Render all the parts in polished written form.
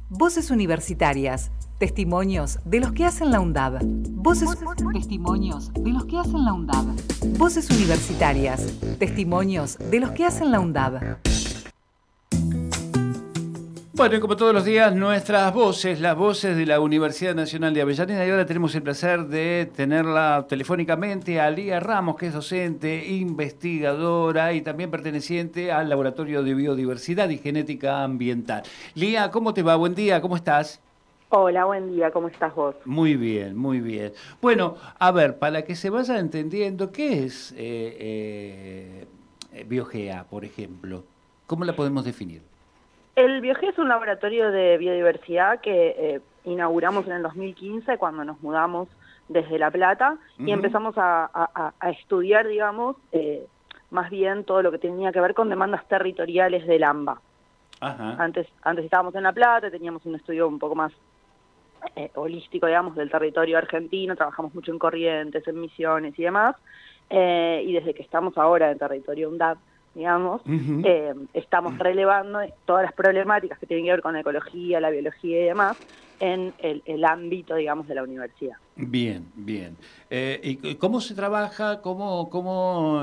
Voces universitarias. Testimonios de los que hacen la UNDAB. Testimonios de los que hacen la UNDAB. Voces universitarias. Testimonios de los que hacen la UNDAB. Bueno, y como todos los días, nuestras voces, las voces de la Universidad Nacional de Avellaneda. Y ahora tenemos el placer de tenerla telefónicamente a Lía Ramos, que es docente, investigadora y también perteneciente al Laboratorio de Biodiversidad y Genética Ambiental. Lía, ¿cómo te va? Buen día, ¿cómo estás? Hola, buen día, ¿cómo estás vos? Muy bien, muy bien. Bueno, a ver, para que se vaya entendiendo, ¿qué es BioGEA, por ejemplo? ¿Cómo la podemos definir? El BioGEA es un laboratorio de biodiversidad que inauguramos en el 2015 cuando nos mudamos desde La Plata y empezamos a estudiar, digamos, más bien todo lo que tenía que ver con demandas territoriales del AMBA. Ajá. Antes estábamos en La Plata, teníamos un estudio un poco más holístico, digamos, del territorio argentino, trabajamos mucho en Corrientes, en Misiones y demás, y desde que estamos ahora en territorio UNDAB, digamos, estamos relevando todas las problemáticas que tienen que ver con la ecología, la biología y demás en el ámbito, digamos, de la universidad. Bien, bien. ¿Y cómo se trabaja? ¿Cómo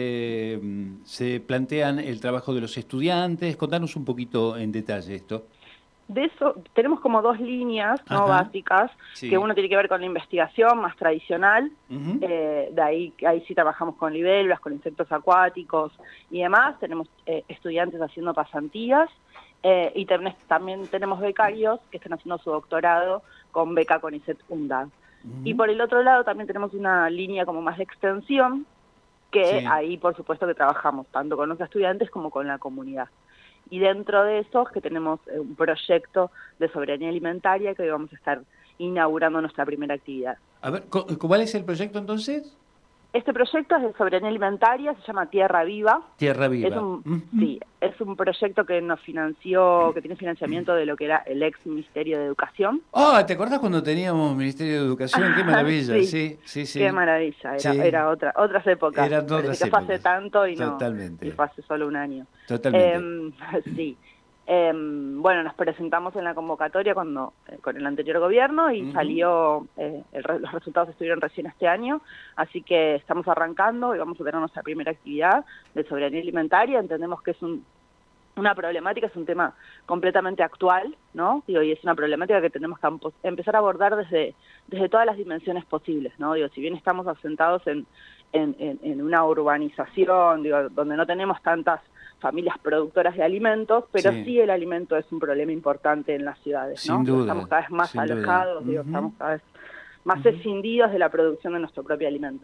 se plantean el trabajo de los estudiantes? Contanos un poquito en detalle esto. De eso tenemos como dos líneas, ¿no?, básicas, sí, que uno tiene que ver con la investigación más tradicional, de ahí sí trabajamos con libélulas, con insectos acuáticos y demás. Tenemos estudiantes haciendo pasantías y también tenemos becarios que están haciendo su doctorado con beca CONICET UNDAB. Y por el otro lado también tenemos una línea como más de extensión, que ahí por supuesto que trabajamos tanto con los estudiantes como con la comunidad. Y dentro de esos que tenemos un proyecto de soberanía alimentaria que hoy vamos a estar inaugurando nuestra primera actividad. A ver, ¿cuál es el proyecto entonces? Este proyecto es de soberanía alimentaria, se llama Tierra Viva. Tierra Viva. Sí, es un proyecto que nos financió, que tiene financiamiento de lo que era el ex Ministerio de Educación. Oh, ¿te acordás cuando teníamos Ministerio de Educación? ¡Qué maravilla! Sí. Qué maravilla, era otras épocas. Eran otras épocas. Fue hace tanto y no. Totalmente. Y fue hace solo un año. Totalmente. Sí. Bueno, nos presentamos en la convocatoria con el anterior gobierno y salió, los resultados estuvieron recién este año, así que estamos arrancando y vamos a tener nuestra primera actividad de soberanía alimentaria. Entendemos que es una problemática, es un tema completamente actual, ¿no? Digo, y es una problemática que tenemos que empezar a abordar desde todas las dimensiones posibles, ¿no? Digo, si bien estamos asentados en una urbanización, digo, donde no tenemos tantas familias productoras de alimentos, pero sí el alimento es un problema importante en las ciudades, ¿no? Sin duda, estamos cada vez más alojados, digo, estamos cada vez más escindidos de la producción de nuestro propio alimento.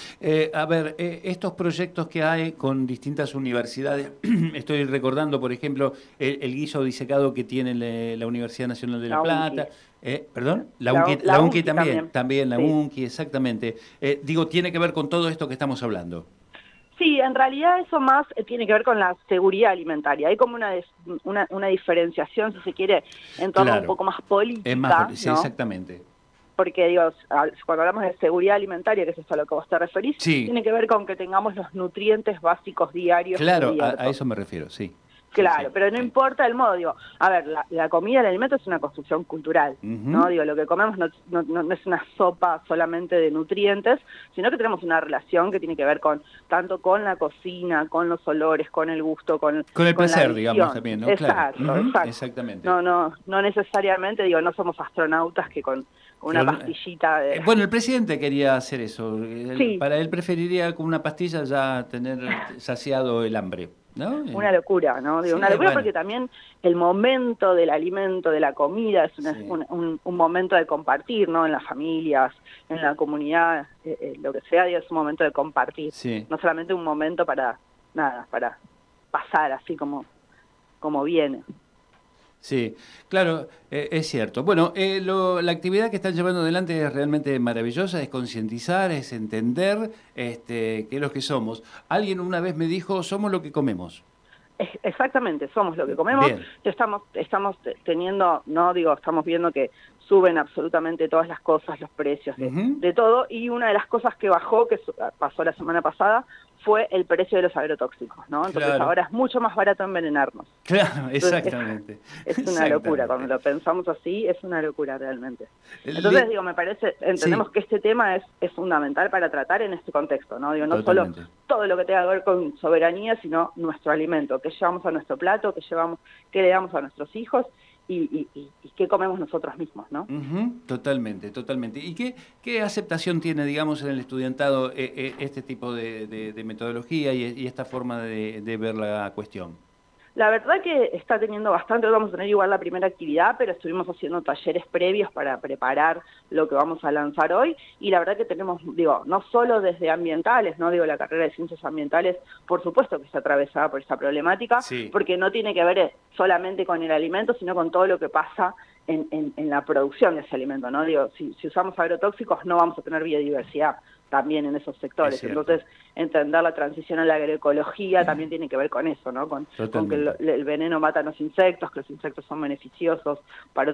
A ver, estos proyectos que hay con distintas universidades, estoy recordando, por ejemplo, el guiso disecado que tiene la Universidad Nacional de La Plata. ¿Perdón? La UNCI también, la UNCI, exactamente. Digo, tiene que ver con todo esto que estamos hablando. Sí, en realidad eso más tiene que ver con la seguridad alimentaria. Hay como una diferenciación, si se quiere, en torno un poco más política, ¿no? Sí, exactamente. Porque, digo, cuando hablamos de seguridad alimentaria, que es eso a lo que vos te referís, tiene que ver con que tengamos los nutrientes básicos diarios. Claro, a eso me refiero, sí. Claro, pero no importa el modo, digo, a ver, la comida, el alimento es una construcción cultural, ¿no? Digo, lo que comemos no es una sopa solamente de nutrientes, sino que tenemos una relación que tiene que ver tanto con la cocina, con los olores, con el gusto, con el placer, digamos, también, ¿no? Exacto, claro. Exacto. Exactamente. No necesariamente, digo, no somos astronautas que con una pastillita de... Bueno, el presidente quería hacer eso. Para él preferiría con una pastilla ya tener saciado el hambre, ¿no? Una locura, ¿no? Digo, una locura porque también el momento del alimento, de la comida, es un momento de compartir, ¿no? En las familias, en la comunidad, lo que sea, digo, es un momento de compartir. No solamente un momento para pasar así como viene. Sí, claro, es cierto. Bueno, la actividad que están llevando adelante es realmente maravillosa, es concientizar, es entender qué es lo que somos. Alguien una vez me dijo, somos lo que comemos. Exactamente, somos lo que comemos. Bien. Estamos teniendo, estamos viendo que suben absolutamente todas las cosas, los precios de todo, y una de las cosas que bajó, que pasó la semana pasada, fue el precio de los agrotóxicos, ¿no? Entonces Claro. ahora es mucho más barato envenenarnos. Claro, Entonces, exactamente. es una Exactamente. locura, cuando lo pensamos así, es una locura realmente. Entonces, digo, me parece, entendemos Sí. que este tema es fundamental para tratar en este contexto, ¿no? Digo, no Totalmente. solo todo lo que tenga que ver con soberanía, sino nuestro alimento, qué llevamos a nuestro plato, qué le damos a nuestros hijos y qué comemos nosotros mismos, ¿no? Totalmente, totalmente. ¿Y qué aceptación tiene, digamos, en el estudiantado este tipo de metodología y esta forma de ver la cuestión? La verdad que está teniendo bastante, hoy vamos a tener igual la primera actividad, pero estuvimos haciendo talleres previos para preparar lo que vamos a lanzar hoy, y la verdad que tenemos, digo, no solo desde ambientales, no digo la carrera de ciencias ambientales, por supuesto que está atravesada por esta problemática, Sí. porque no tiene que ver solamente con el alimento, sino con todo lo que pasa en la producción de ese alimento, ¿no? Digo, si usamos agrotóxicos no vamos a tener biodiversidad también en esos sectores. Entonces, entender la transición a la agroecología también tiene que ver con eso, ¿no? Con que el veneno mata a los insectos, que los insectos son beneficiosos para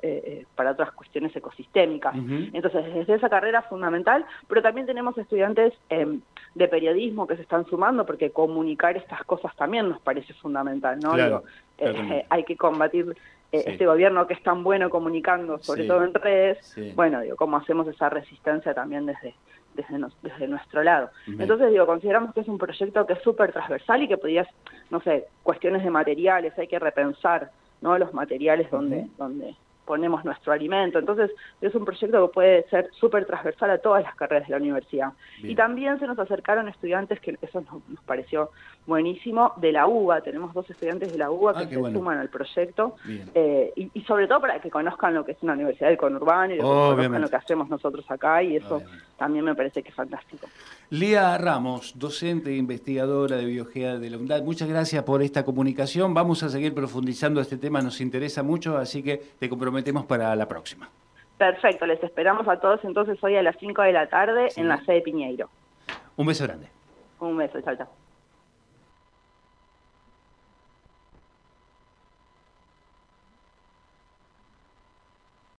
otras cuestiones ecosistémicas. Entonces, desde esa carrera fundamental, pero también tenemos estudiantes de periodismo que se están sumando, porque comunicar estas cosas también nos parece fundamental, ¿no? Claro, Digo, hay que combatir este gobierno que es tan bueno comunicando, sobre todo en redes. Bueno, digo, cómo hacemos esa resistencia también desde nuestro lado. Entonces, digo, consideramos que es un proyecto que es súper transversal y que podías, no sé, cuestiones de materiales, hay que repensar, ¿no? Los materiales donde ponemos nuestro alimento. Entonces, es un proyecto que puede ser súper transversal a todas las carreras de la universidad. Bien. Y también se nos acercaron estudiantes, que eso nos pareció buenísimo, de la UBA. Tenemos 2 estudiantes de la UBA que se suman al proyecto. Y sobre todo para que conozcan lo que es una universidad del conurbano y que conozcan lo que hacemos nosotros acá, y eso también me parece que es fantástico. Lía Ramos, docente e investigadora de biología de la UNDAD, muchas gracias por esta comunicación. Vamos a seguir profundizando este tema, nos interesa mucho, así que te comprometemos para la próxima. Perfecto, les esperamos a todos entonces hoy a las 5 de la tarde en la sede Piñeiro. Un beso grande. Un beso, chao, chao.